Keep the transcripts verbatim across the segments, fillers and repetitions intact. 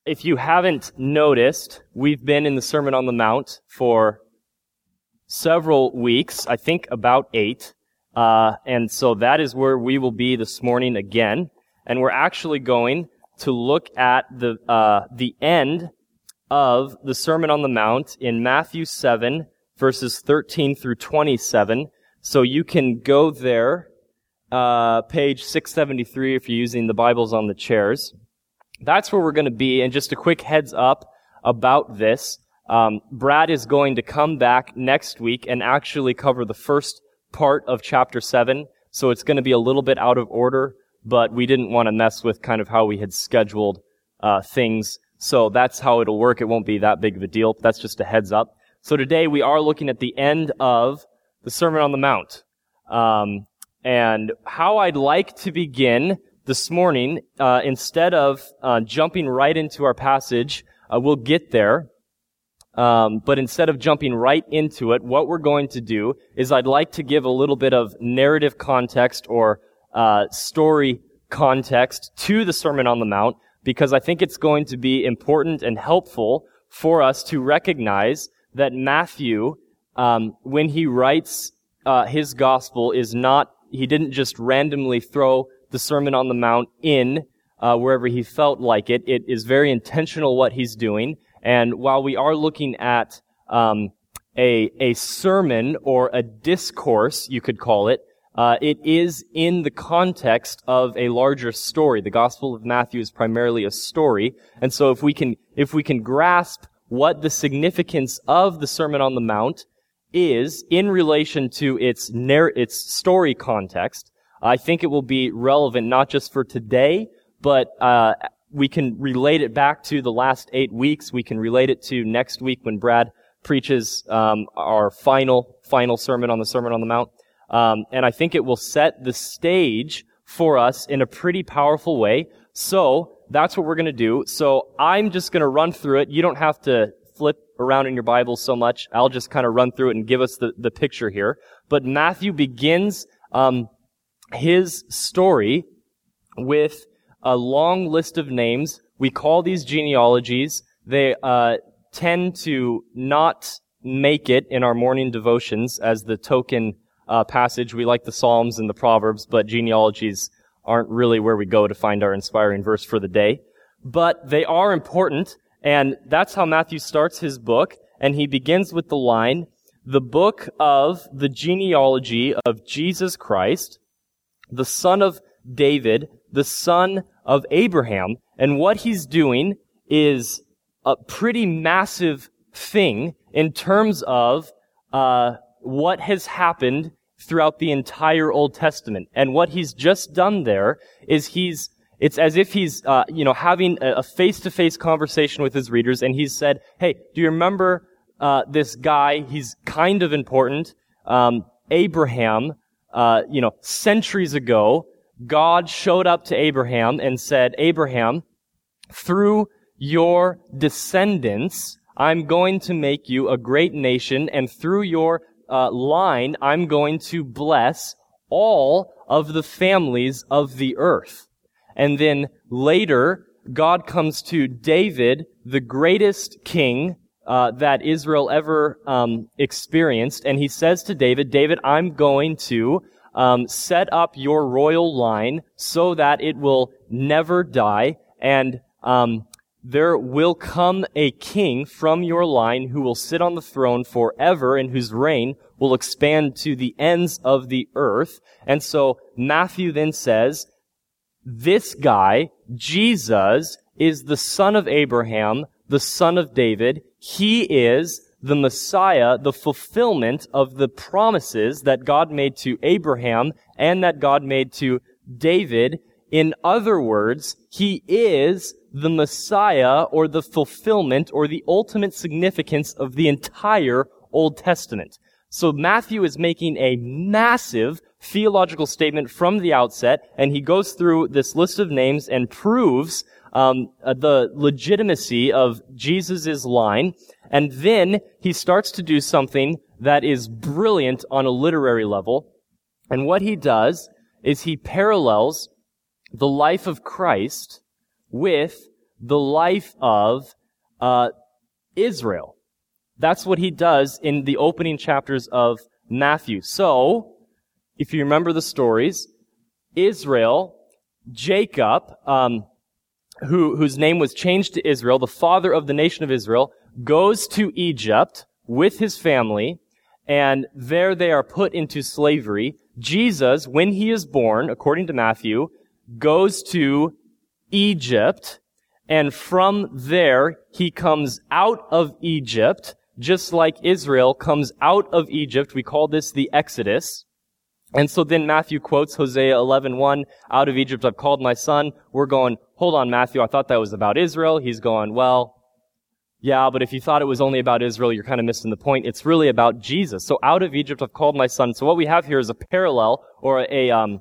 If you haven't noticed, we've been in the Sermon on the Mount for several weeks, I think about eight, uh, and so that is where we will be this morning again, and we're actually going to look at the uh, the end of the Sermon on the Mount in Matthew seven, verses thirteen through twenty-seven, so you can go there, uh, page six seventy-three if you're using the Bibles on the chairs. That's where we're going to be, and just a quick heads up about this. Um, Brad is going to come back next week and actually cover the first part of chapter seven, so it's going to be a little bit out of order, but we didn't want to mess with kind of how we had scheduled uh, things, so that's how it'll work. It won't be that big of a deal. That's just a heads up. So today we are looking at the end of the Sermon on the Mount, um, and how I'd like to begin this morning, uh, instead of uh, jumping right into our passage, uh, we'll get there, um, but instead of jumping right into it, what we're going to do is I'd like to give a little bit of narrative context or uh, story context to the Sermon on the Mount, because I think it's going to be important and helpful for us to recognize that Matthew, um, when he writes uh, his gospel, is not, he didn't just randomly throw the Sermon on the Mount in uh, wherever he felt like it. It is very intentional what he's doing. And while we are looking at um, a a sermon or a discourse, you could call it, uh, it is in the context of a larger story. The Gospel of Matthew is primarily a story, and so if we can if we can grasp what the significance of the Sermon on the Mount is in relation to its narr- its story context, I think it will be relevant not just for today, but uh, we can relate it back to the last eight weeks. We can relate it to next week when Brad preaches um, our final final sermon on the Sermon on the Mount. Um, and I think it will set the stage for us in a pretty powerful way. So that's what we're going to do. So I'm just going to run through it. You don't have to flip around in your Bible so much. I'll just kind of run through it and give us the, the picture here. But Matthew begins Um, his story with a long list of names. We call these genealogies. They uh, tend to not make it in our morning devotions as the token uh, passage. We like the Psalms and the Proverbs, but genealogies aren't really where we go to find our inspiring verse for the day. But they are important, and that's how Matthew starts his book, and he begins with the line, "The book of the genealogy of Jesus Christ, the son of David, the son of Abraham." And what he's doing is a pretty massive thing in terms of uh, what has happened throughout the entire Old Testament. And what he's just done there is he's, it's as if he's, uh, you know, having a face-to-face conversation with his readers, and he's said, hey, do you remember uh, this guy? He's kind of important. Um, Abraham, Uh, you know, centuries ago, God showed up to Abraham and said, Abraham, through your descendants, I'm going to make you a great nation, and through your uh, line, I'm going to bless all of the families of the earth. And then later, God comes to David, the greatest king Uh, that Israel ever um, experienced, and he says to David, David, I'm going to um, set up your royal line so that it will never die, and um, there will come a king from your line who will sit on the throne forever, and whose reign will expand to the ends of the earth. And so Matthew then says, this guy, Jesus, is the son of Abraham, the son of David. He is the Messiah, the fulfillment of the promises that God made to Abraham and that God made to David. In other words, he is the Messiah, or the fulfillment, or the ultimate significance of the entire Old Testament. So Matthew is making a massive theological statement from the outset, and he goes through this list of names and proves um, uh, the legitimacy of Jesus' line. And then he starts to do something that is brilliant on a literary level. And what he does is he parallels the life of Christ with the life of uh, Israel. That's what he does in the opening chapters of Matthew. So, if you remember the stories, Israel, Jacob, um, who, whose name was changed to Israel, the father of the nation of Israel, goes to Egypt with his family, and there they are put into slavery. Jesus, when he is born, according to Matthew, goes to Egypt, and from there he comes out of Egypt, just like Israel comes out of Egypt. We call this the Exodus. And so then Matthew quotes Hosea eleven one, out of Egypt I've called my son. We're going, hold on, Matthew, I thought that was about Israel. He's going, well, yeah, but if you thought it was only about Israel, you're kind of missing the point. It's really about Jesus. So out of Egypt I've called my son. So what we have here is a parallel, or a um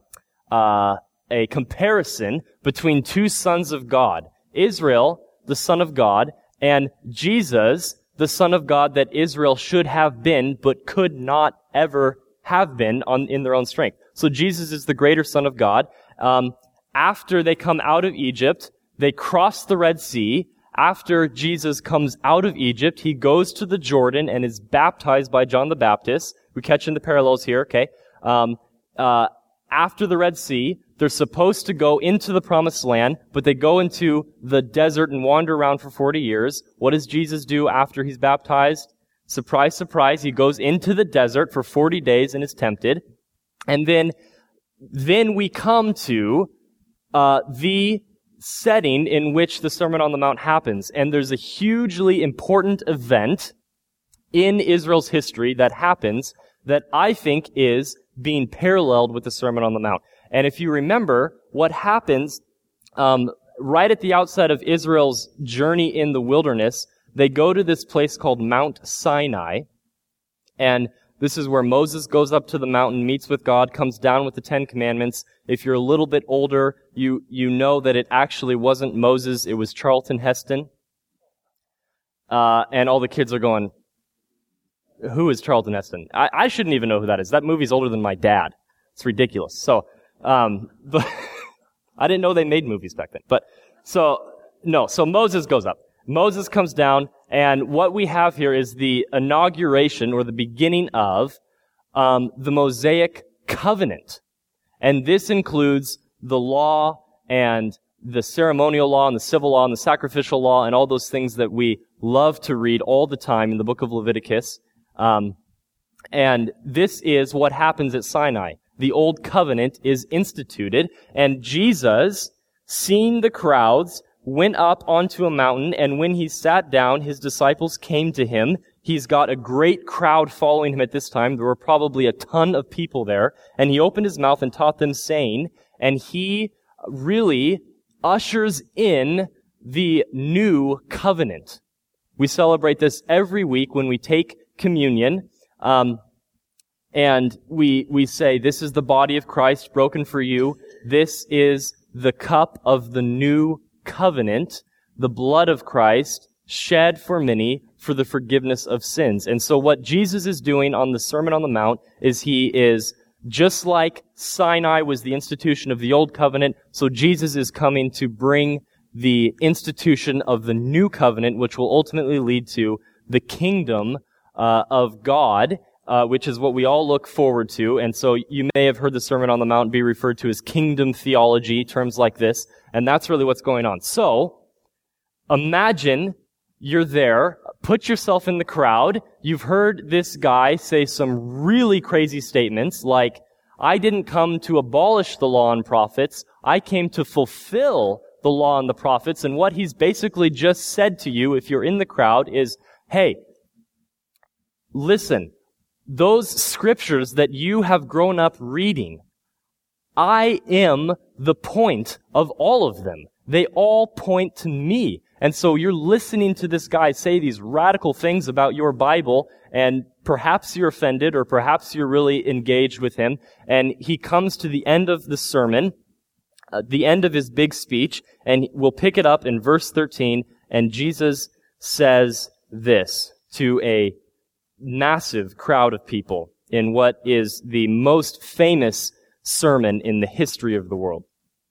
uh a comparison between two sons of God. Israel, the Son of God, and Jesus, the Son of God that Israel should have been, but could not ever have been on in their own strength. So Jesus is the greater Son of God. Um, after they come out of Egypt, they cross the Red Sea. After Jesus comes out of Egypt, he goes to the Jordan and is baptized by John the Baptist. We catch in the parallels here, okay? Um, uh, after the Red Sea, they're supposed to go into the promised land, but they go into the desert and wander around for forty years. What does Jesus do after he's baptized? Surprise, surprise, he goes into the desert for forty days and is tempted. And then, then we come to uh, the setting in which the Sermon on the Mount happens. And there's a hugely important event in Israel's history that happens that I think is being paralleled with the Sermon on the Mount. And if you remember, what happens um, right at the outset of Israel's journey in the wilderness, they go to this place called Mount Sinai, and this is where Moses goes up to the mountain, meets with God, comes down with the Ten Commandments. If you're a little bit older, you you know that it actually wasn't Moses, it was Charlton Heston. Uh, and all the kids are going, who is Charlton Heston? I, I shouldn't even know who that is. That movie's older than my dad. It's ridiculous. So, um, but I didn't know they made movies back then. But, so, no, so Moses goes up. Moses comes down, and what we have here is the inauguration, or the beginning of, um, the Mosaic covenant. And this includes the law and the ceremonial law and the civil law and the sacrificial law and all those things that we love to read all the time in the book of Leviticus. Um, and this is what happens at Sinai. The old covenant is instituted, and Jesus, seeing the crowds, went up onto a mountain, and when he sat down, his disciples came to him. He's got a great crowd following him at this time. There were probably a ton of people there, and he opened his mouth and taught them, saying, and he really ushers in the new covenant. We celebrate this every week when we take communion, um, and we we say, this is the body of Christ broken for you. This is the cup of the new covenant, the blood of Christ shed for many for the forgiveness of sins. And so what Jesus is doing on the Sermon on the Mount is he is, just like Sinai was the institution of the old covenant, so Jesus is coming to bring the institution of the new covenant, which will ultimately lead to the kingdom uh, of God, uh, which is what we all look forward to. And so you may have heard the Sermon on the Mount be referred to as kingdom theology, terms like this, and that's really what's going on. So, imagine you're there, put yourself in the crowd, you've heard this guy say some really crazy statements like, I didn't come to abolish the law and prophets, I came to fulfill the law and the prophets, and what he's basically just said to you, if you're in the crowd, is, hey, listen, those scriptures that you have grown up reading, I am the point of all of them. They all point to me. And so you're listening to this guy say these radical things about your Bible, and perhaps you're offended, or perhaps you're really engaged with him, and he comes to the end of the sermon, uh, the end of his big speech, and we'll pick it up in verse thirteen, and Jesus says this to a massive crowd of people in what is the most famous sermon in the history of the world.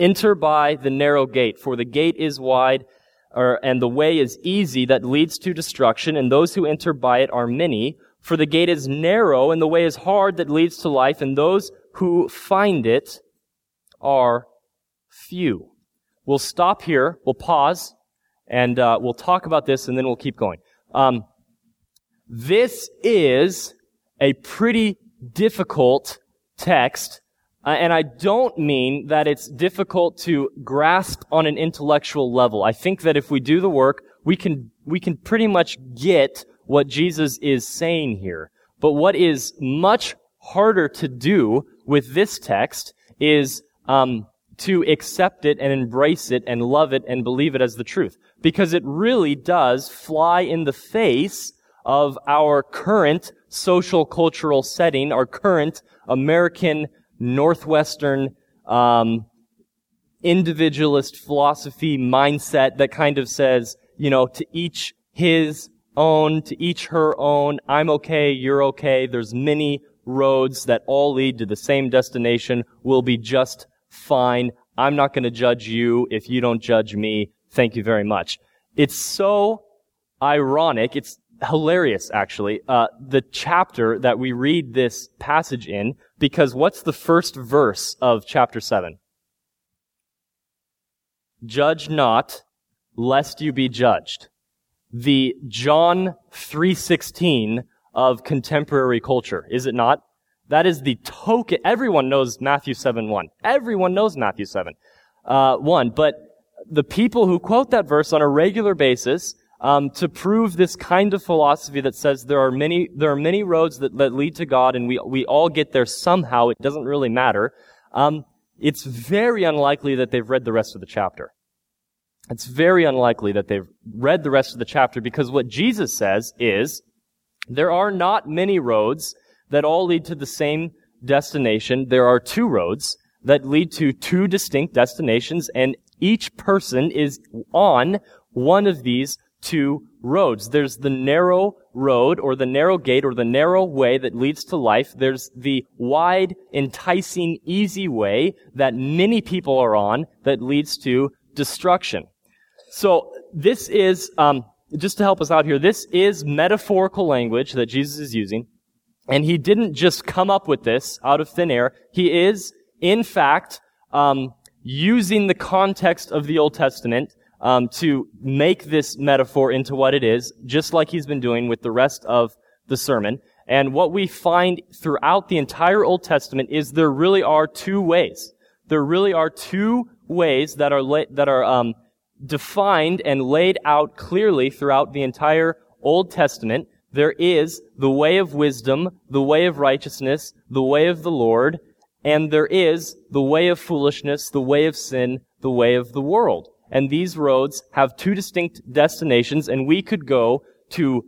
Enter by the narrow gate, for the gate is wide, or, and the way is easy that leads to destruction, and those who enter by it are many. For the gate is narrow, and the way is hard that leads to life, and those who find it are few. We'll stop here, we'll pause, and uh, we'll talk about this, and then we'll keep going. Um, this is a pretty difficult text, uh, and I don't mean that it's difficult to grasp on an intellectual level. I think that if we do the work, we can we can pretty much get what Jesus is saying here. But what is much harder to do with this text is um, to accept it and embrace it and love it and believe it as the truth. Because it really does fly in the face of our current social cultural setting, our current American Northwestern um, individualist philosophy mindset that kind of says, you know, to each his own, to each her own, I'm okay, you're okay, there's many roads that all lead to the same destination, we'll be just fine, I'm not going to judge you if you don't judge me, thank you very much. It's so ironic, it's hilarious actually, uh, the chapter that we read this passage in, because what's the first verse of chapter seven? Judge not, lest you be judged. The John three sixteen of contemporary culture, is it not? That is the token. Everyone knows Matthew seven one. Everyone knows Matthew seven uh, one. But the people who quote that verse on a regular basis um, to prove this kind of philosophy that says there are many there are many roads that, that lead to God, and we we all get there somehow. It doesn't really matter. Um, it's very unlikely that they've read the rest of the chapter. It's very unlikely that they've read the rest of the chapter, because what Jesus says is, there are not many roads that all lead to the same destination. There are two roads that lead to two distinct destinations, and each person is on one of these two roads. There's the narrow road, or the narrow gate, or the narrow way that leads to life. There's the wide, enticing, easy way that many people are on that leads to destruction. So this is, um, just to help us out here, this is metaphorical language that Jesus is using. And he didn't just come up with this out of thin air. He is, in fact, um, using the context of the Old Testament um, to make this metaphor into what it is, just like he's been doing with the rest of the sermon. And what we find throughout the entire Old Testament is there really are two ways. There really are two ways that are la- that are um, defined and laid out clearly throughout the entire Old Testament. There is the way of wisdom, the way of righteousness, the way of the Lord, and there is the way of foolishness, the way of sin, the way of the world. And these roads have two distinct destinations, and we could go to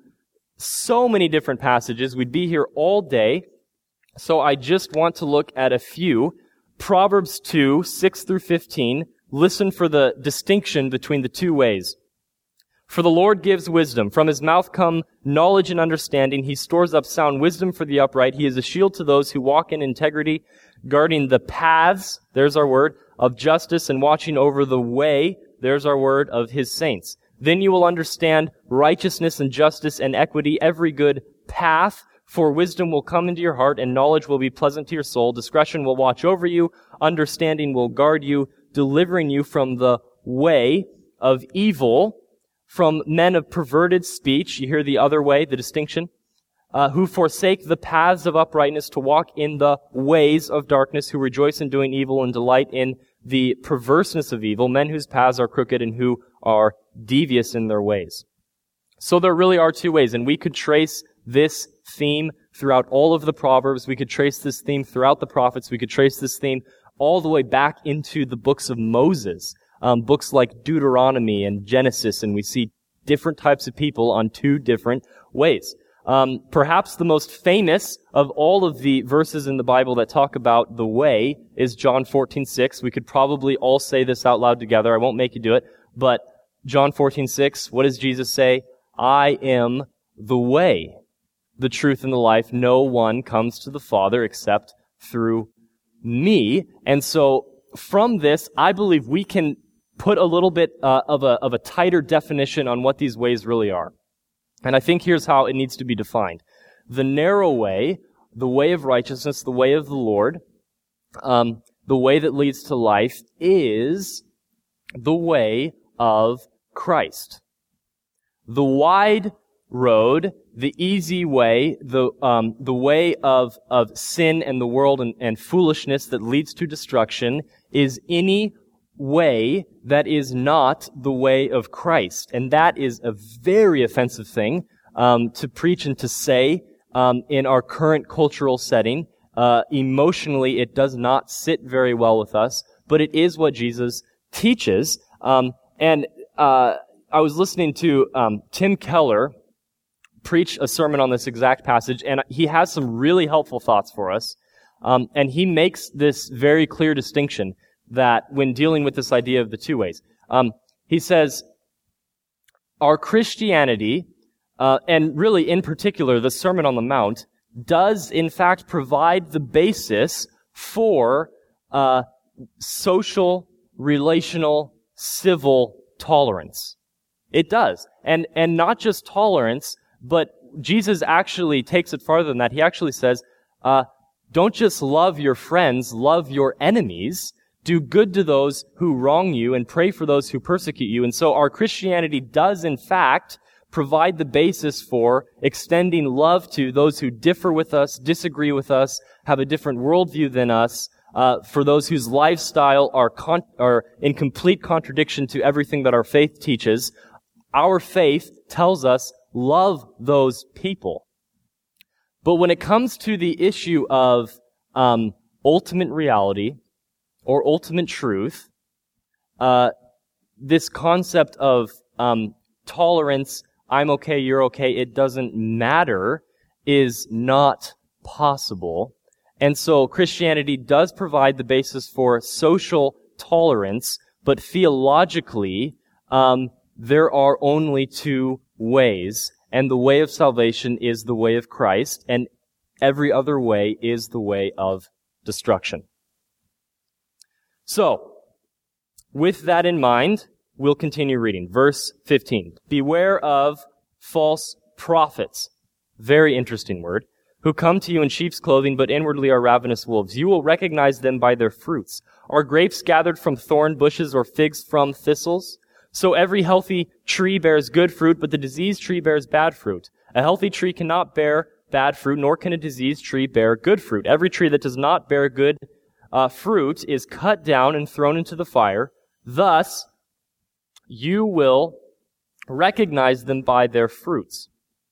so many different passages. We'd be here all day. So I just want to look at a few. Proverbs two, six through fifteen. Listen for the distinction between the two ways. For the Lord gives wisdom. From his mouth come knowledge and understanding. He stores up sound wisdom for the upright. He is a shield to those who walk in integrity, guarding the paths, there's our word, of justice, and watching over the way, there's our word, of his saints. Then you will understand righteousness and justice and equity, every good path. For wisdom will come into your heart, and knowledge will be pleasant to your soul. Discretion will watch over you. Understanding will guard you, delivering you from the way of evil, from men of perverted speech. You hear the other way, the distinction. Uh, who forsake the paths of uprightness to walk in the ways of darkness, who rejoice in doing evil and delight in the perverseness of evil, men whose paths are crooked and who are devious in their ways. So there really are two ways, and we could trace this theme throughout all of the Proverbs. We could trace this theme throughout the prophets. We could trace this theme all the way back into the books of Moses, um, books like Deuteronomy and Genesis, and we see different types of people on two different ways. Um, perhaps the most famous of all of the verses in the Bible that talk about the way is John fourteen six. We could probably all say this out loud together. I won't make you do it. But John fourteen six, what does Jesus say? I am the way, the truth, and the life. No one comes to the Father except through me. And so from this, I believe we can put a little bit uh, of a of a tighter definition on what these ways really are. And I think here's how it needs to be defined. The narrow way, the way of righteousness, the way of the Lord, um, the way that leads to life is the way of Christ. The wide road, the easy way, the um, the way of of sin and the world and, and foolishness that leads to destruction is any way that is not the way of Christ. And that is a very offensive thing um, to preach and to say um, in our current cultural setting. Uh, emotionally, it does not sit very well with us, but it is what Jesus teaches. Um, and uh, I was listening to um, Tim Keller preach a sermon on this exact passage, and he has some really helpful thoughts for us. Um, and he makes this very clear distinction that when dealing with this idea of the two ways, um, he says, our Christianity, uh, and really in particular the Sermon on the Mount, does in fact provide the basis for uh, social, relational, civil tolerance. It does. And and not just tolerance, but Jesus actually takes it farther than that. He actually says, uh, don't just love your friends, love your enemies. Do good to those who wrong you and pray for those who persecute you. And so our Christianity does in fact provide the basis for extending love to those who differ with us, disagree with us, have a different worldview than us, uh, for those whose lifestyle are con- are in complete contradiction to everything that our faith teaches. Our faith tells us, love those people. But when it comes to the issue of um, ultimate reality or ultimate truth, uh, this concept of um, tolerance, I'm okay, you're okay, it doesn't matter, is not possible. And so Christianity does provide the basis for social tolerance, but theologically, um, there are only two ways, and the way of salvation is the way of Christ, and every other way is the way of destruction. So, with that in mind, we'll continue reading. Verse fifteen. Beware of false prophets. Very interesting word. Who come to you in sheep's clothing, but inwardly are ravenous wolves. You will recognize them by their fruits. Are grapes gathered from thorn bushes or figs from thistles? So every healthy tree bears good fruit, but the diseased tree bears bad fruit. A healthy tree cannot bear bad fruit, nor can a diseased tree bear good fruit. Every tree that does not bear good uh, fruit is cut down and thrown into the fire. Thus, you will recognize them by their fruits.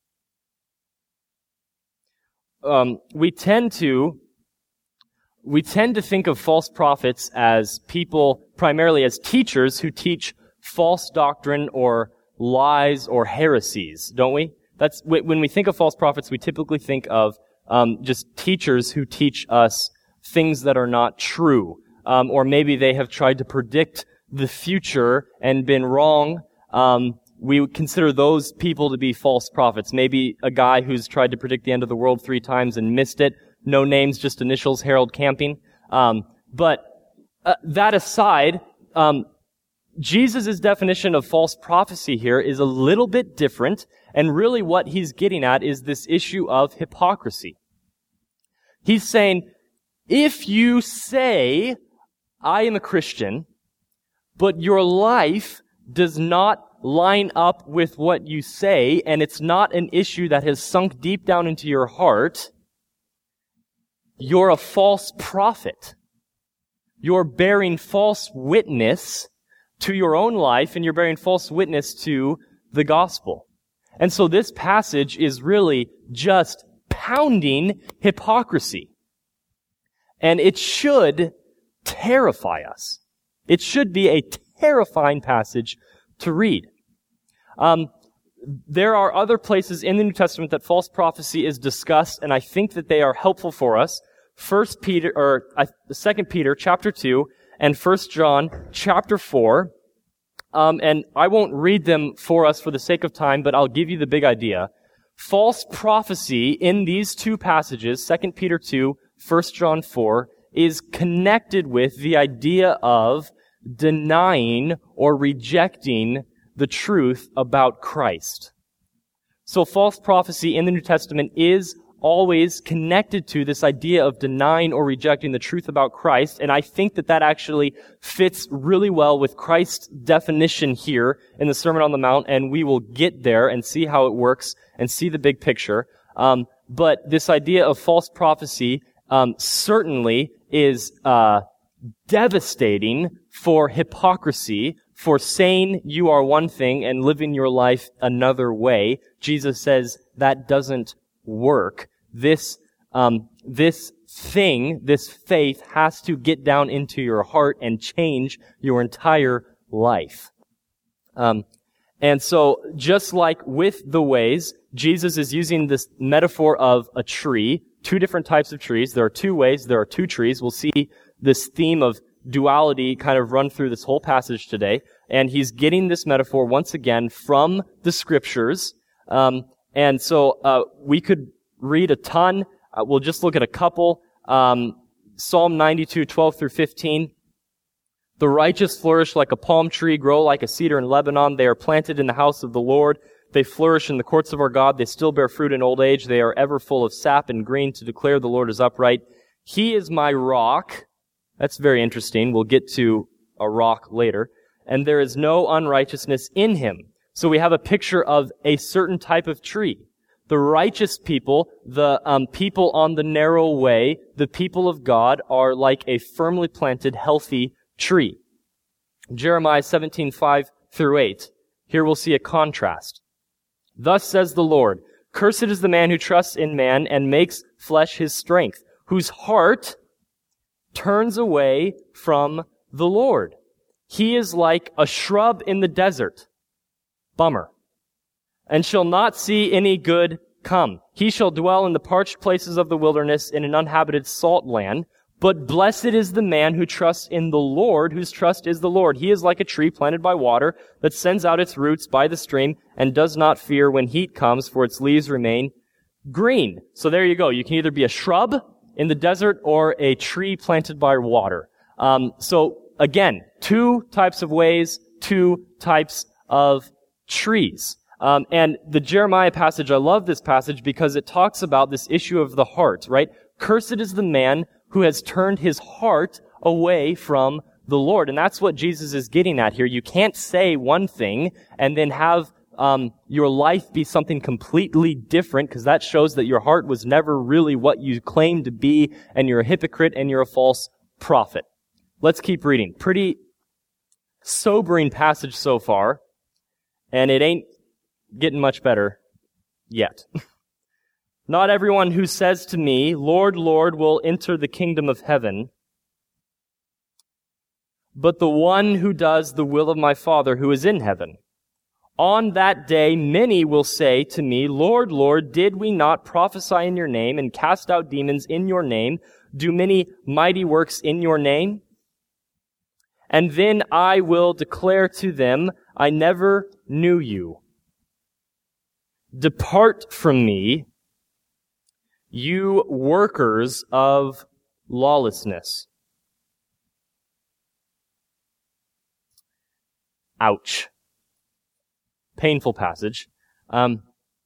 Um, we tend to we tend to think of false prophets as people, primarily as teachers who teach false doctrine or lies or heresies, don't we? That's when we think of false prophets, we typically think of um, just teachers who teach us things that are not true, um, or maybe they have tried to predict the future and been wrong. Um, we would consider those people to be false prophets. Maybe a guy who's tried to predict the end of the world three times and missed it. No names, just initials, Harold Camping. Um, but uh, that aside, um, Jesus' definition of false prophecy here is a little bit different, and really what he's getting at is this issue of hypocrisy. He's saying, if you say, I am a Christian, but your life does not line up with what you say, and it's not an issue that has sunk deep down into your heart, you're a false prophet. You're bearing false witness to your own life, and you're bearing false witness to the gospel. And so this passage is really just pounding hypocrisy. And it should terrify us. It should be a terrifying passage to read. Um, there are other places in the New Testament that false prophecy is discussed, and I think that they are helpful for us. First Peter, or uh, Second Peter, chapter two, and First John, chapter four. Um, and I won't read them for us for the sake of time, but I'll give you the big idea. False prophecy in these two passages, Second Peter two, First John four, is connected with the idea of denying or rejecting the truth about Christ. So false prophecy in the New Testament is always connected to this idea of denying or rejecting the truth about Christ, and I think that that actually fits really well with Christ's definition here in the Sermon on the Mount, and we will get there and see how it works and see the big picture. Um, but this idea of false prophecy um, certainly is uh, devastating for hypocrisy, for saying you are one thing and living your life another way. Jesus says that doesn't work. This, um, this thing, this faith has to get down into your heart and change your entire life. Um, and so, just like with the ways, Jesus is using this metaphor of a tree, two different types of trees. There are two ways, there are two trees. We'll see this theme of duality kind of run through this whole passage today. And he's getting this metaphor once again from the scriptures. Um, and so, uh, we could read a ton. Uh, we'll just look at a couple. Um, Psalm ninety-two, twelve through fifteen. The righteous flourish like a palm tree, grow like a cedar in Lebanon. They are planted in the house of the Lord. They flourish in the courts of our God. They still bear fruit in old age. They are ever full of sap and green to declare the Lord is upright. He is my rock. That's very interesting. We'll get to a rock later. And there is no unrighteousness in him. So we have a picture of a certain type of tree. The righteous people, the um, people on the narrow way, the people of God, are like a firmly planted, healthy tree. Jeremiah seventeen, five through eight. Here we'll see a contrast. Thus says the Lord, cursed is the man who trusts in man and makes flesh his strength, whose heart turns away from the Lord. He is like a shrub in the desert. Bummer. And shall not see any good come. He shall dwell in the parched places of the wilderness in an uninhabited salt land. But blessed is the man who trusts in the Lord, whose trust is the Lord. He is like a tree planted by water that sends out its roots by the stream and does not fear when heat comes, for its leaves remain green. So there you go. You can either be a shrub in the desert or a tree planted by water. Um, so again, two types of ways, two types of trees. Um, and the Jeremiah passage, I love this passage because it talks about this issue of the heart, right? Cursed is the man who has turned his heart away from the Lord. And that's what Jesus is getting at here. You can't say one thing and then have um, your life be something completely different, because that shows that your heart was never really what you claim to be, and you're a hypocrite and you're a false prophet. Let's keep reading. Pretty sobering passage so far, and it ain't getting much better yet. Not everyone who says to me, Lord, Lord, will enter the kingdom of heaven, but the one who does the will of my Father who is in heaven. On that day, many will say to me, Lord, Lord, did we not prophesy in your name and cast out demons in your name, do many mighty works in your name? And then I will declare to them, I never knew you. Depart from me, you workers of lawlessness. Ouch. Painful passage. Um,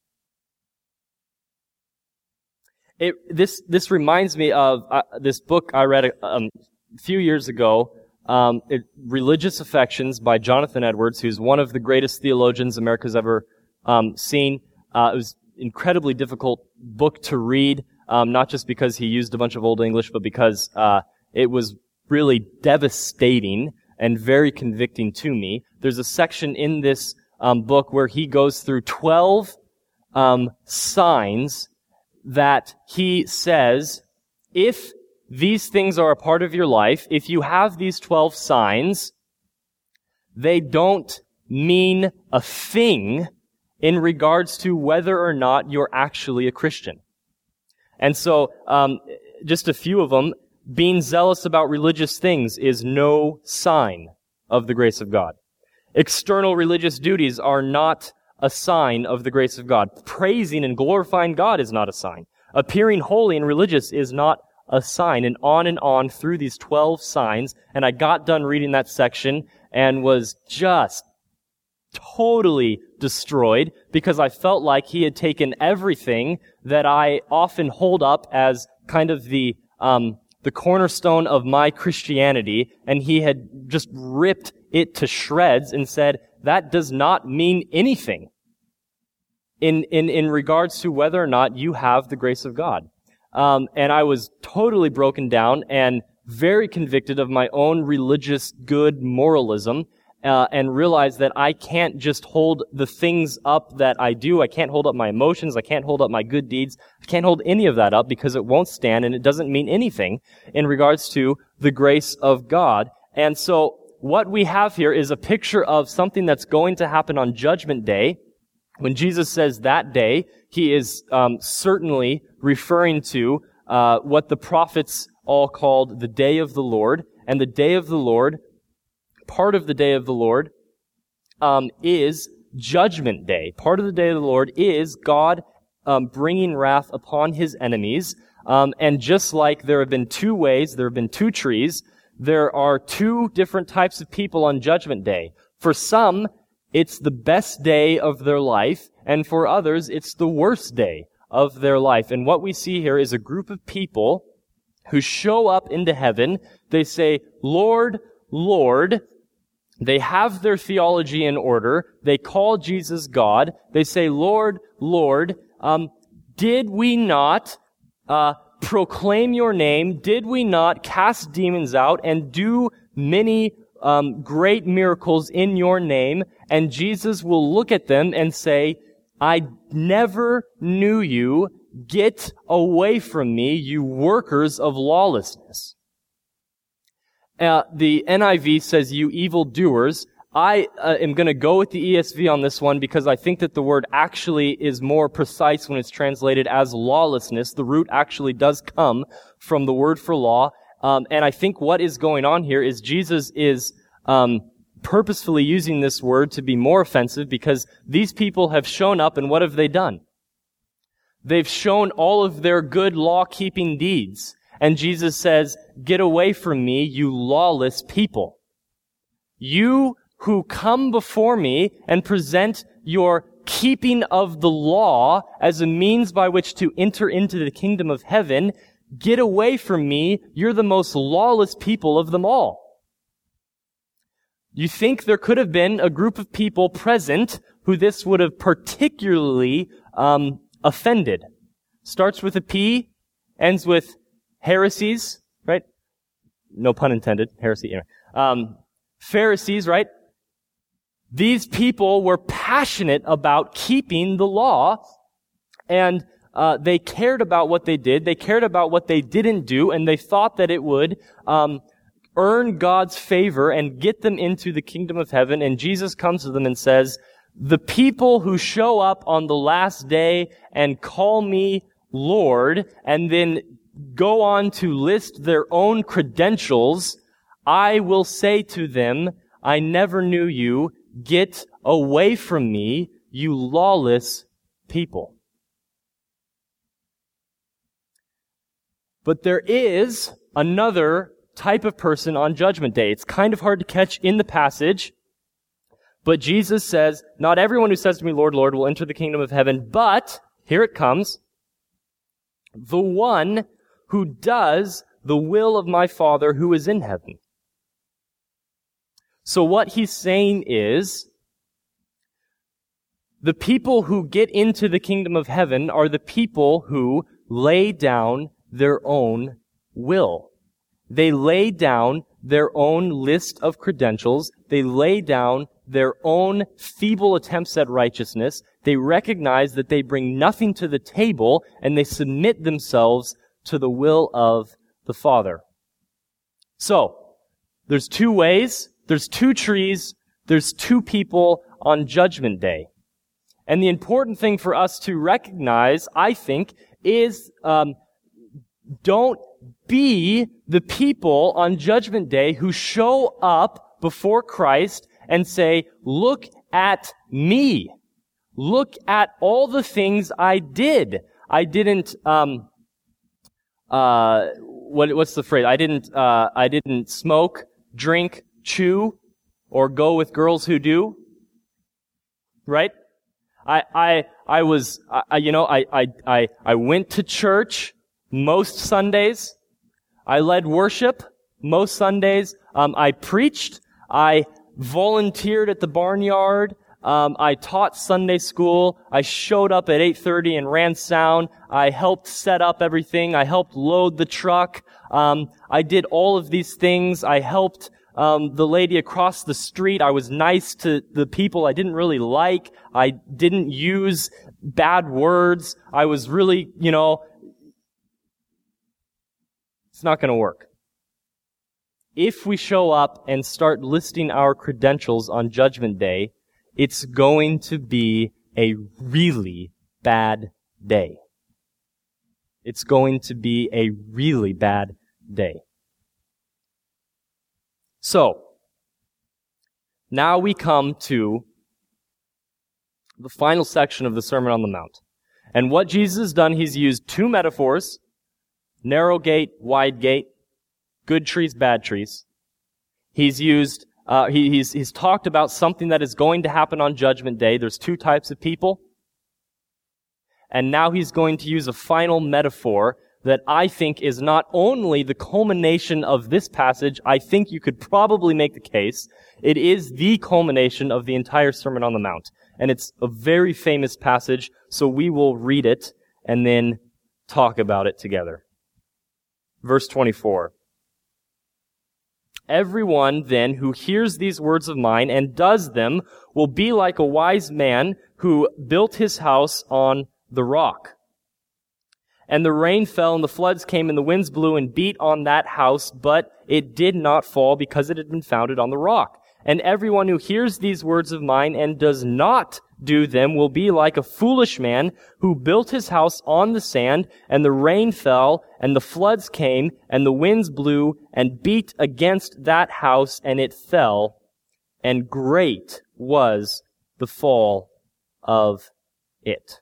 it, this this reminds me of uh, this book I read a, um, a few years ago, um, it, Religious Affections by Jonathan Edwards, who's one of the greatest theologians America's ever um, seen. Uh, it was an incredibly difficult book to read, um, not just because he used a bunch of Old English, but because uh, it was really devastating and very convicting to me. There's a section in this um, book where he goes through twelve um, signs that he says, if these things are a part of your life, if you have these twelve signs, they don't mean a thing in regards to whether or not you're actually a Christian. And so, um, just a few of them. Being zealous about religious things is no sign of the grace of God. External religious duties are not a sign of the grace of God. Praising and glorifying God is not a sign. Appearing holy and religious is not a sign, and on and on through these twelve signs. And I got done reading that section and was just totally destroyed because I felt like he had taken everything that I often hold up as kind of the um, the cornerstone of my Christianity, and he had just ripped it to shreds and said, that does not mean anything in, in, in regards to whether or not you have the grace of God. Um, and I was totally broken down and very convicted of my own religious good moralism, uh, and realized that I can't just hold the things up that I do. I can't hold up my emotions. I can't hold up my good deeds. I can't hold any of that up because it won't stand and it doesn't mean anything in regards to the grace of God. And so what we have here is a picture of something that's going to happen on Judgment Day. When Jesus says that day, he is um, certainly referring to uh, what the prophets all called the day of the Lord. And the day of the Lord, part of the day of the Lord, um, is Judgment Day. Part of the day of the Lord is God um, bringing wrath upon his enemies. Um, and just like there have been two ways, there have been two trees, there are two different types of people on Judgment Day. For some, it's the best day of their life, and for others, it's the worst day of their life. And what we see here is a group of people who show up into heaven. They say, Lord, Lord. They have their theology in order. They call Jesus God. They say, Lord, Lord, um, did we not uh proclaim your name? Did we not cast demons out and do many um, great miracles in your name? And Jesus will look at them and say, I never knew you. Get away from me, you workers of lawlessness. Uh, the N I V says, you evildoers. I uh, am going to go with the E S V on this one because I think that the word actually is more precise when it's translated as lawlessness. The root actually does come from the word for law. Um, and I think what is going on here is Jesus is um, purposefully using this word to be more offensive because these people have shown up, and what have they done? They've shown all of their good law-keeping deeds. And Jesus says, get away from me, you lawless people. You who come before me and present your keeping of the law as a means by which to enter into the kingdom of heaven, get away from me. You're the most lawless people of them all. You think there could have been a group of people present who this would have particularly um, offended. Starts with a P, ends with heresies, right? No pun intended. Heresy. Anyway. Um, Pharisees, right? These people were passionate about keeping the law, and uh, they cared about what they did. They cared about what they didn't do, and they thought that it would um, earn God's favor and get them into the kingdom of heaven. And Jesus comes to them and says, the people who show up on the last day and call me Lord, and then go on to list their own credentials, I will say to them, I never knew you. Get away from me, you lawless people. But there is another type of person on Judgment Day. It's kind of hard to catch in the passage, but Jesus says, not everyone who says to me, Lord, Lord, will enter the kingdom of heaven, but, here it comes, the one who does the will of my Father who is in heaven. So what he's saying is, the people who get into the kingdom of heaven are the people who lay down their own will. They lay down their own list of credentials. They lay down their own feeble attempts at righteousness. They recognize that they bring nothing to the table, and they submit themselves to the will of the Father. So, there's two ways. There's two trees, there's two people on Judgment Day. And the important thing for us to recognize, I think, is um, don't be the people on Judgment Day who show up before Christ and say, look at me. Look at all the things I did. I didn't, um, uh, what, what's the phrase? I didn't, uh, I didn't smoke, drink, chew, or go with girls who do. Right? I, I, I was, I, you know, I, I, I, I went to church most Sundays. I led worship most Sundays. Um, I preached. I volunteered at the barnyard. Um, I taught Sunday school. I showed up at eight thirty and ran sound. I helped set up everything. I helped load the truck. Um, I did all of these things. I helped um, the lady across the street. I was nice to the people I didn't really like. I didn't use bad words. I was really, you know, it's not going to work. If we show up and start listing our credentials on Judgment Day, it's going to be a really bad day. It's going to be a really bad day. So, now we come to the final section of the Sermon on the Mount. And what Jesus has done, he's used two metaphors, narrow gate, wide gate, good trees, bad trees. He's used Uh, he, he's, he's talked about something that is going to happen on Judgment Day. There's two types of people. And now he's going to use a final metaphor that I think is not only the culmination of this passage, I think you could probably make the case, it is the culmination of the entire Sermon on the Mount. And it's a very famous passage, so we will read it and then talk about it together. Verse twenty-four. Everyone, then, who hears these words of mine and does them will be like a wise man who built his house on the rock. And the rain fell, and the floods came, and the winds blew and beat on that house, but it did not fall because it had been founded on the rock. And everyone who hears these words of mine and does not do them will be like a foolish man who built his house on the sand, and the rain fell, and the floods came, and the winds blew and beat against that house, and it fell, and great was the fall of it.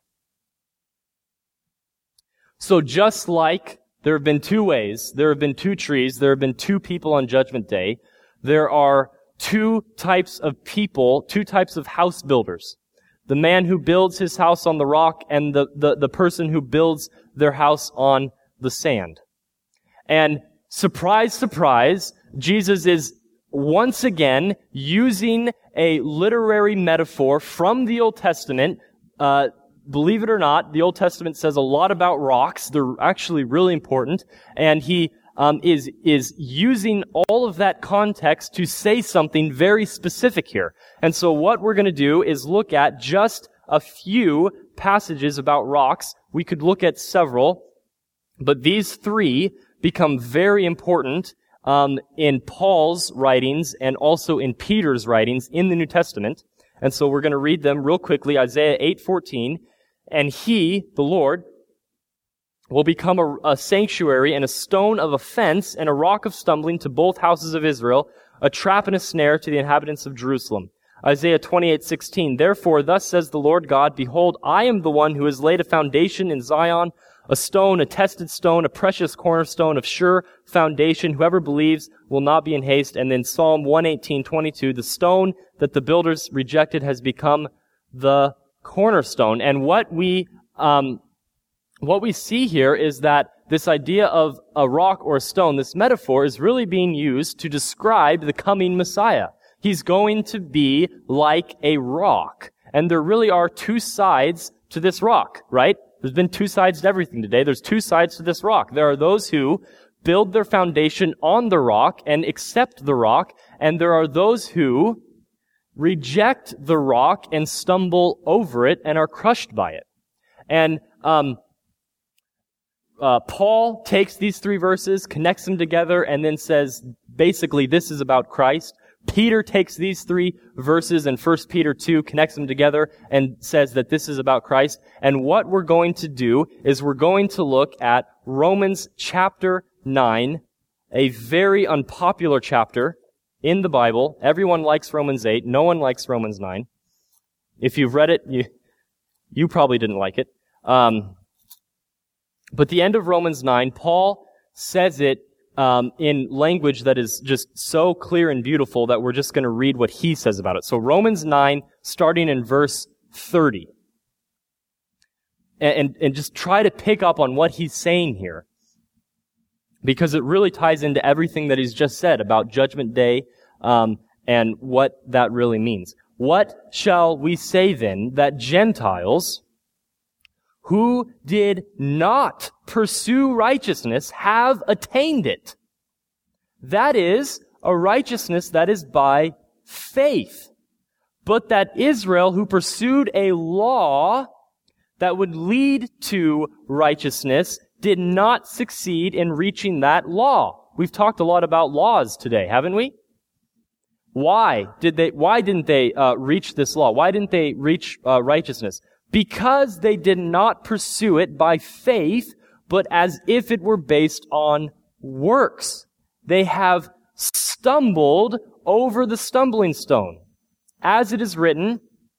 So just like there have been two ways, there have been two trees, there have been two people on Judgment Day, there are two types of people, two types of house builders. The man who builds his house on the rock and the, the, the person who builds their house on the sand. And surprise, surprise, Jesus is once again using a literary metaphor from the Old Testament. Uh, believe it or not, the Old Testament says a lot about rocks. They're actually really important. And he Um, is is using all of that context to say something very specific here. And so what we're going to do is look at just a few passages about rocks. We could look at several, but these three become very important um, in Paul's writings and also in Peter's writings in the New Testament. And so we're going to read them real quickly. Isaiah eight fourteen, and he, the Lord, will become a, a sanctuary and a stone of offense and a rock of stumbling to both houses of Israel, a trap and a snare to the inhabitants of Jerusalem. Isaiah twenty-eight sixteen, therefore thus says the Lord God, behold, I am the one who has laid a foundation in Zion, a stone, a tested stone, a precious cornerstone of sure foundation. Whoever believes will not be in haste. And then Psalm one eighteen twenty-two, the stone that the builders rejected has become the cornerstone. And what we, um, What we see here is that this idea of a rock or a stone, this metaphor, is really being used to describe the coming Messiah. He's going to be like a rock. And there really are two sides to this rock, right? There's been two sides to everything today. There's two sides to this rock. There are those who build their foundation on the rock and accept the rock, and there are those who reject the rock and stumble over it and are crushed by it. And um Uh, Paul takes these three verses, connects them together, and then says, basically, this is about Christ. Peter takes these three verses in First Peter two, connects them together, and says that this is about Christ. And what we're going to do is we're going to look at Romans chapter nine, a very unpopular chapter in the Bible. Everyone likes Romans eight. No one likes Romans nine. If you've read it, you, you probably didn't like it. Um, But the end of Romans nine, Paul says it um, in language that is just so clear and beautiful that we're just going to read what he says about it. So Romans nine, starting in verse thirty. And, and, and just try to pick up on what he's saying here, because it really ties into everything that he's just said about Judgment Day um, and what that really means. What shall we say then? That Gentiles who did not pursue righteousness have attained it. That is, a righteousness that is by faith. But that Israel, who pursued a law that would lead to righteousness, did not succeed in reaching that law. We've talked a lot about laws today, haven't we? Why did they, why didn't they uh, reach this law? Why didn't they reach uh, righteousness? Because they did not pursue it by faith, but as if it were based on works. They have stumbled over the stumbling stone. As it is written,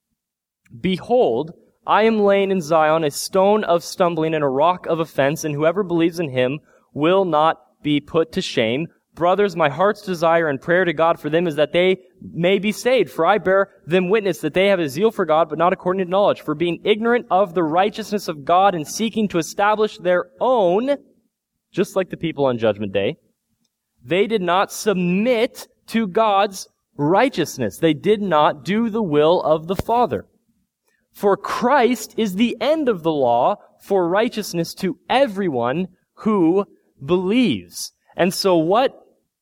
behold, I am laying in Zion a stone of stumbling and a rock of offense, and whoever believes in him will not be put to shame. Brothers, my heart's desire and prayer to God for them is that they may be saved. For I bear them witness that they have a zeal for God, but not according to knowledge. For being ignorant of the righteousness of God and seeking to establish their own, just like the people on Judgment Day, they did not submit to God's righteousness. They did not do the will of the Father. For Christ is the end of the law for righteousness to everyone who believes. And so what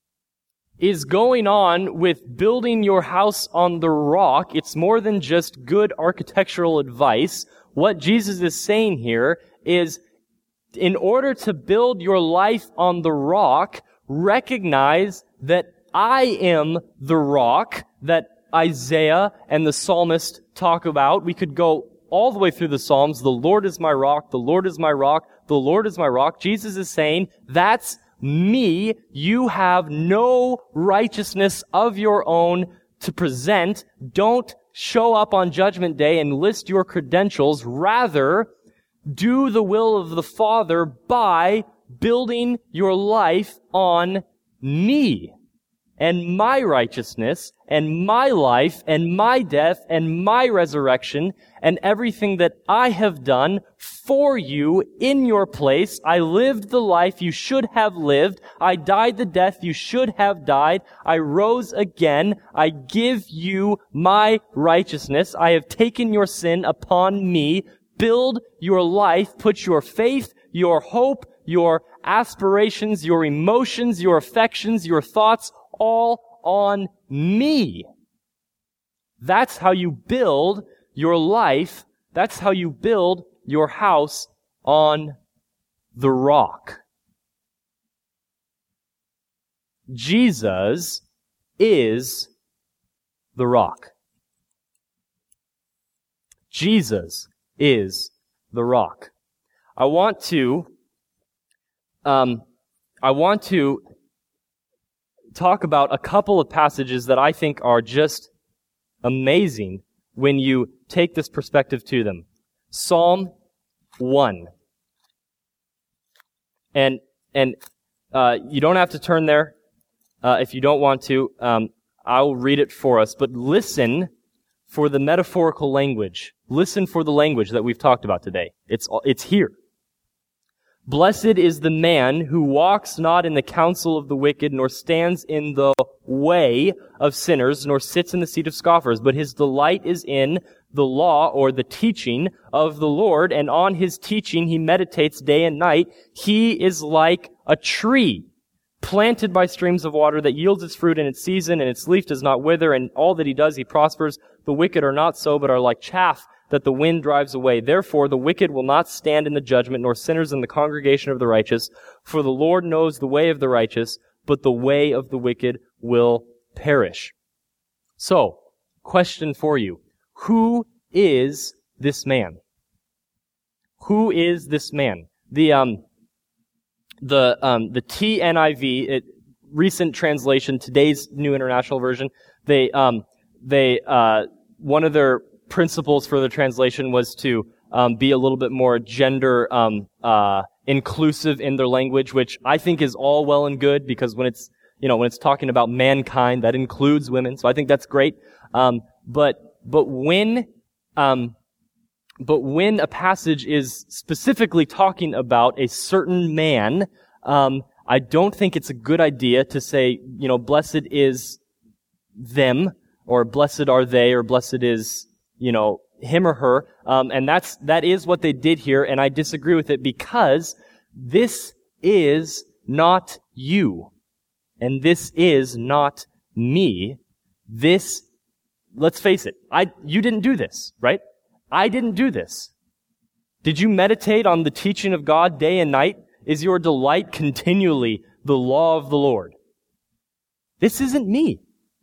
is going on with building your house on the rock? It's more than just good architectural advice. What Jesus is saying here is, in order to build your life on the rock, recognize that I am the rock that Isaiah and the psalmist talk about. We could go all the way through the Psalms. The Lord is my rock. The Lord is my rock. The Lord is my rock. Jesus is saying, that's me. You have no righteousness of your own to present. Don't show up on Judgment Day and list your credentials. Rather, do the will of the Father by building your life on me and my righteousness and my life and my death and my resurrection and everything that I have done for you in your place. I lived the life you should have lived. I died the death you should have died. I rose again. I give you my righteousness. I have taken your sin upon me. Build your life. Put your faith, your hope, your aspirations, your emotions, your affections, your thoughts, all on me. That's how you build your life. That's how you build your house on the rock. Jesus is the rock. Jesus is the rock. I want to, um, I want to talk about a couple of passages that I think are just amazing when you take this perspective to them. Psalm one. And, and, uh, you don't have to turn there, uh, if you don't want to. Um, I'll read it for us, but listen for the metaphorical language. Listen for the language that we've talked about today. It's, it's here. Blessed is the man who walks not in the counsel of the wicked, nor stands in the way of sinners, nor sits in the seat of scoffers, but his delight is in the law, or the teaching of the Lord, and on his teaching he meditates day and night. He is like a tree planted by streams of water that yields its fruit in its season, and its leaf does not wither, and all that he does he prospers. The wicked are not so, but are like chaff that the wind drives away. Therefore, the wicked will not stand in the judgment, nor sinners in the congregation of the righteous. For the Lord knows the way of the righteous, but the way of the wicked will perish. So, question for you. Who is this man? Who is this man? The, um, the, um, the T N I V, it, recent translation, today's New International Version, they, um, they, uh, one of their principles for the translation was to um, be a little bit more gender um, uh, inclusive in their language, which I think is all well and good, because when it's, you know, when it's talking about mankind, that includes women. So I think that's great. Um, but, but when, um, but when a passage is specifically talking about a certain man, um, I don't think it's a good idea to say, you know, blessed is them, or blessed are they, or blessed is, you know, him or her. Um, and that's, that is what they did here, and I disagree with it, because this is not you. And this is not me. This, let's face it, I, you didn't do this, right? I didn't do this. Did you meditate on the teaching of God day and night? Is your delight continually the law of the Lord? This isn't me.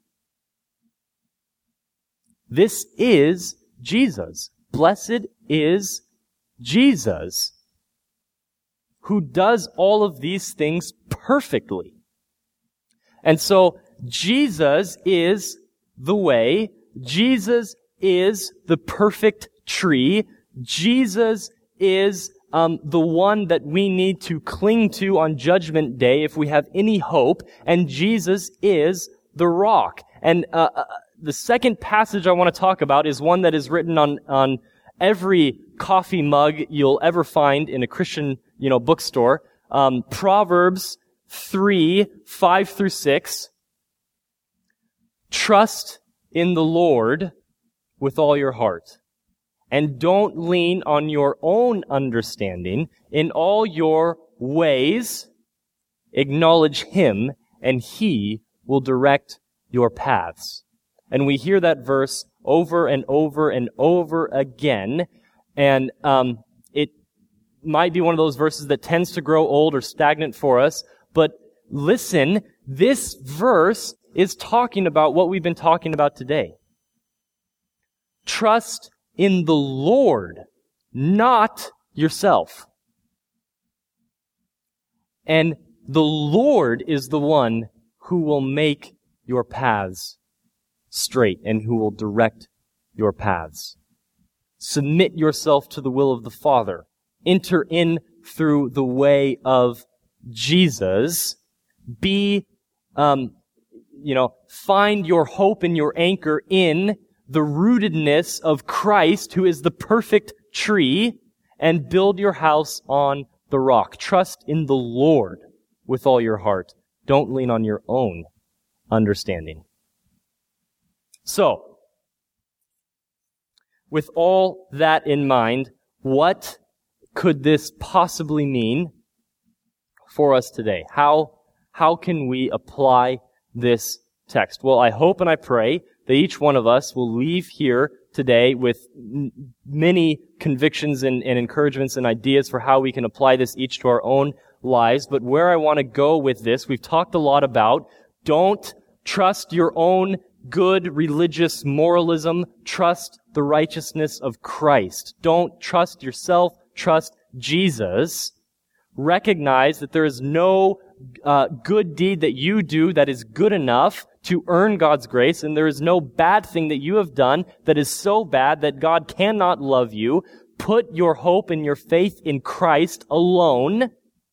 This is Jesus. Blessed is Jesus, who does all of these things perfectly. And so, Jesus is the way. Jesus is the perfect tree. Jesus is um, the one that we need to cling to on Judgment Day if we have any hope. And Jesus is the rock. And uh, uh, the second passage I want to talk about is one that is written on on every coffee mug you'll ever find in a Christian, you know, bookstore. Um, Proverbs three, five through six. Trust in the Lord with all your heart, and don't lean on your own understanding. In all your ways, acknowledge Him, and He will direct your paths. And we hear that verse over and over and over again, and um, it might be one of those verses that tends to grow old or stagnant for us, but listen, this verse is talking about what we've been talking about today. Trust in the Lord, not yourself. And the Lord is the one who will make your paths straight and who will direct your paths. Submit yourself to the will of the Father. Enter in through the way of Jesus. Be, um, you know, find your hope and your anchor in the rootedness of Christ, who is the perfect tree, and build your house on the rock. Trust in the Lord with all your heart. Don't lean on your own understanding. So, with all that in mind, what could this possibly mean for us today? How, how can we apply this text? Well, I hope and I pray that each one of us will leave here today with m- many convictions and, and encouragements and ideas for how we can apply this each to our own lives. But where I want to go with this, we've talked a lot about, don't trust your own good religious moralism. Trust the righteousness of Christ. Don't trust yourself. Trust Jesus. Recognize that there is no uh, good deed that you do that is good enough to earn God's grace, and there is no bad thing that you have done that is so bad that God cannot love you. Put your hope and your faith in Christ alone,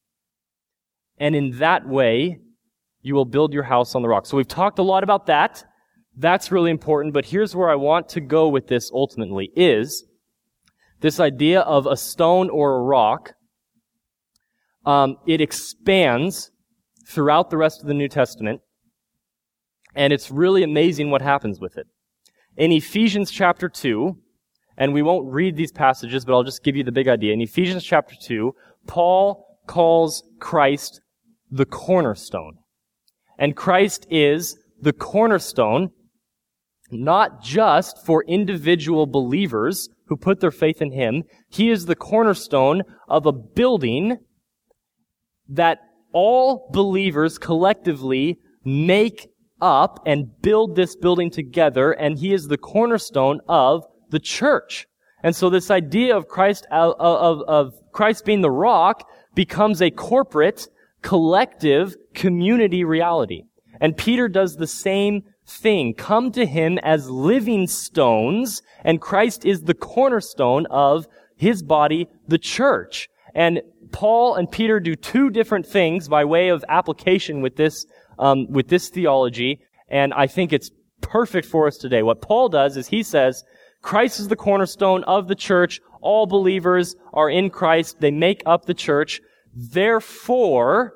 and in that way, you will build your house on the rock. So we've talked a lot about that. That's really important, but here's where I want to go with this ultimately, is this idea of a stone or a rock. Um, it expands throughout the rest of the New Testament, and it's really amazing what happens with it. In Ephesians chapter two, and we won't read these passages, but I'll just give you the big idea. In Ephesians chapter two, Paul calls Christ the cornerstone. And Christ is the cornerstone, not just for individual believers who put their faith in Him. He is the cornerstone of a building that all believers collectively make up and build this building together, and He is the cornerstone of the church. And so this idea of Christ, of, of, of Christ being the rock becomes a corporate, collective, community reality. And Peter does the same thing. Come to Him as living stones, and Christ is the cornerstone of His body, the church. And Paul and Peter do two different things by way of application with this, um, with this theology, and I think it's perfect for us today. What Paul does is he says, Christ is the cornerstone of the church. All believers are in Christ. They make up the church. Therefore,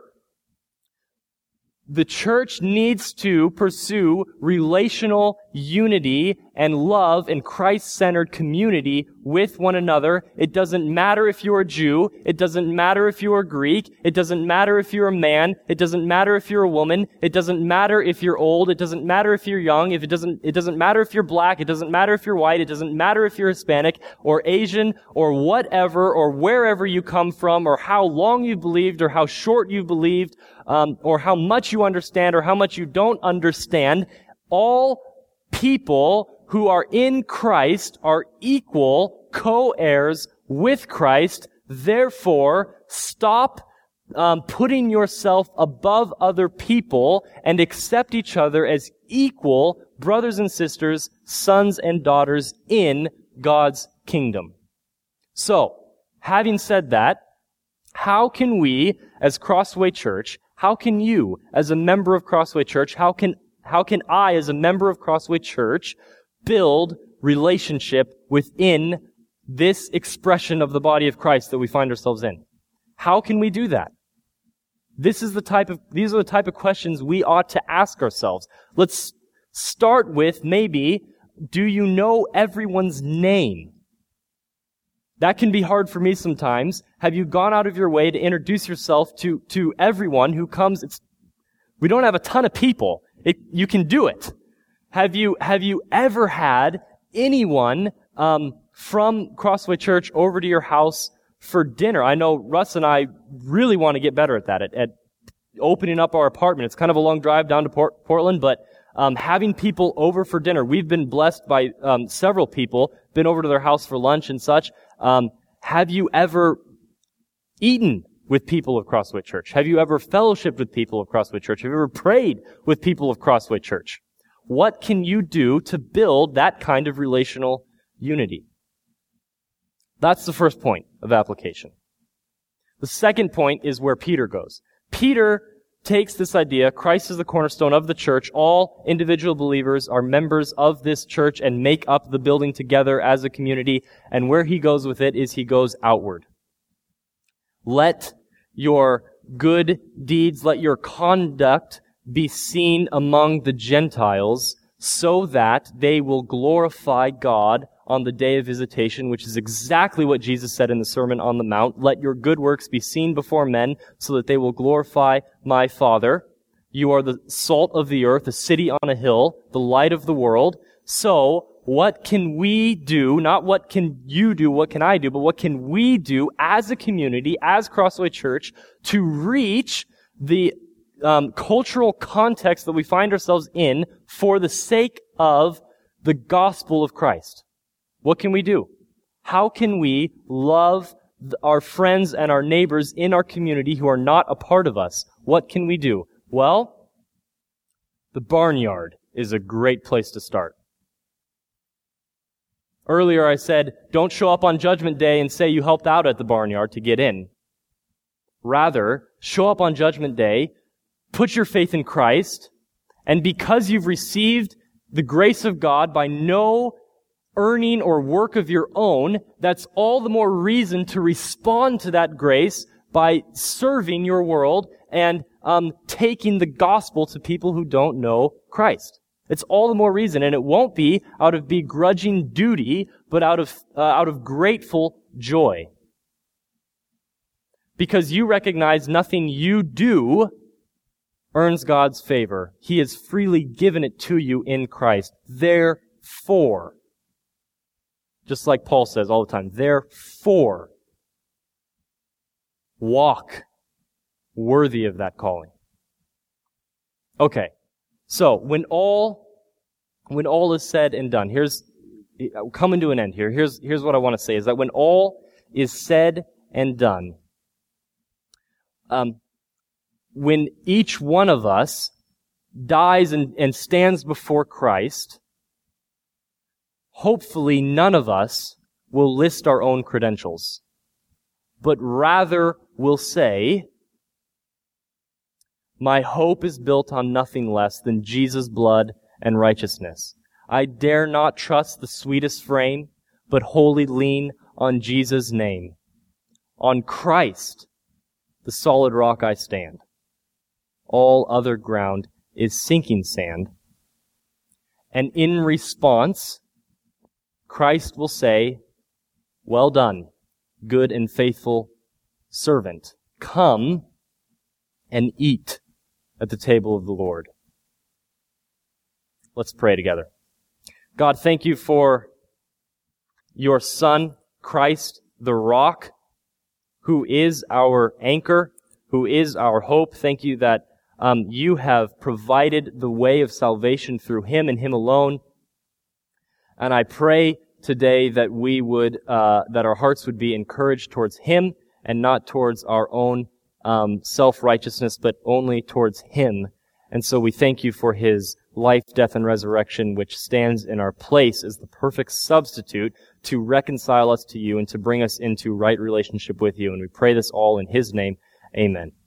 the church needs to pursue relational unity and love and Christ-centered community with one another. It doesn't matter if you're a Jew. It doesn't matter if you're a Greek. It doesn't matter if you're a man. It doesn't matter if you're a woman. It doesn't matter if you're old. It doesn't matter if you're young. If it doesn't, it doesn't matter if you're black. It doesn't matter if you're white. It doesn't matter if you're Hispanic or Asian or whatever or wherever you come from or how long you've believed or how short you've believed. Um, or how much you understand or how much you don't understand. All people who are in Christ are equal co-heirs with Christ. Therefore, stop um, putting yourself above other people and accept each other as equal brothers and sisters, sons and daughters in God's kingdom. So, having said that, how can we, as Crossway Church, how can you, as a member of Crossway Church, how can, how can I, as a member of Crossway Church, build relationship within this expression of the body of Christ that we find ourselves in? How can we do that? This is the type of, these are the type of questions we ought to ask ourselves. Let's start with maybe, do you know everyone's name? That can be hard for me sometimes. Have you gone out of your way to introduce yourself to, to everyone who comes? It's, we don't have a ton of people. It, you can do it. Have you, have you ever had anyone, um, from Crossway Church over to your house for dinner? I know Russ and I really want to get better at that, at, at opening up our apartment. It's kind of a long drive down to Port, Portland, but Um, having people over for dinner. We've been blessed by um, several people, been over to their house for lunch and such. Um, have you ever eaten with people of Crossway Church? Have you ever fellowshiped with people of Crossway Church? Have you ever prayed with people of Crossway Church? What can you do to build that kind of relational unity? That's the first point of application. The second point is where Peter goes. Peter takes this idea, Christ is the cornerstone of the church, all individual believers are members of this church and make up the building together as a community, and where he goes with it is he goes outward. Let your good deeds, let your conduct be seen among the Gentiles so that they will glorify God on the day of visitation, which is exactly what Jesus said in the Sermon on the Mount. Let your good works be seen before men so that they will glorify my Father. You are the salt of the earth, a city on a hill, the light of the world. So, what can we do, not what can you do, what can I do, but what can we do as a community, as Crossway Church, to reach the um, cultural context that we find ourselves in for the sake of the gospel of Christ? What can we do? How can we love our friends and our neighbors in our community who are not a part of us? What can we do? Well, the barnyard is a great place to start. Earlier I said, don't show up on Judgment Day and say you helped out at the barnyard to get in. Rather, show up on Judgment Day, put your faith in Christ, and because you've received the grace of God by no earning or work of your own, that's all the more reason to respond to that grace by serving your world and um, taking the gospel to people who don't know Christ. It's all the more reason, and it won't be out of begrudging duty, but out of uh, out of grateful joy. Because you recognize nothing you do earns God's favor. He has freely given it to you in Christ. Therefore, just like Paul says all the time, therefore, walk worthy of that calling. Okay, so when all when all is said and done, here's coming to an end here. Here's here's what I want to say is that when all is said and done, um, when each one of us dies and, and stands before Christ, hopefully none of us will list our own credentials. but rather will say, my hope is built on nothing less than Jesus' blood and righteousness. I dare not trust the sweetest frame, but wholly lean on Jesus' name. On Christ, the solid rock I stand. All other ground is sinking sand. And in response, Christ will say, well done, good and faithful servant. Come and eat at the table of the Lord. Let's pray together. God, thank you for your Son, Christ, the rock, who is our anchor, who is our hope. Thank you that um, you have provided the way of salvation through him and him alone. And I pray today that we would, uh, that our hearts would be encouraged towards him and not towards our own um, self-righteousness, but only towards him. And so we thank you for his life, death, and resurrection, which stands in our place as the perfect substitute to reconcile us to you and to bring us into right relationship with you. And we pray this all in his name. Amen.